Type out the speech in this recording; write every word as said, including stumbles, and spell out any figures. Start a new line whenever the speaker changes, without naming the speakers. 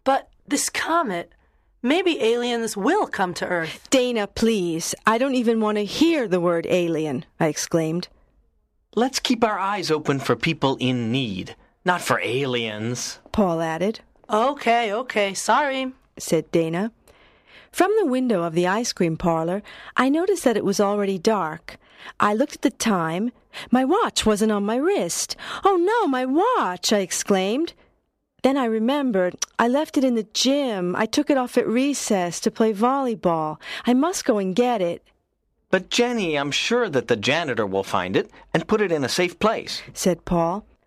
But this comet, maybe aliens will come to Earth.
Dana, please. I don't even want to hear the word alien, I exclaimed.
Let's keep our eyes open for people in need, not for aliens,
Paul added.
Okay, okay, sorry,
said Dana. From the window of the ice cream parlor, I noticed that it was already dark. I looked at the time. My watch wasn't on my wrist. Oh no, my watch, I exclaimed. Then I remembered. I left it in the gym. I took it off at recess to play volleyball. I must go and get it.
But Jenny, I'm sure that the janitor will find it and put it in a safe place,
said Paul.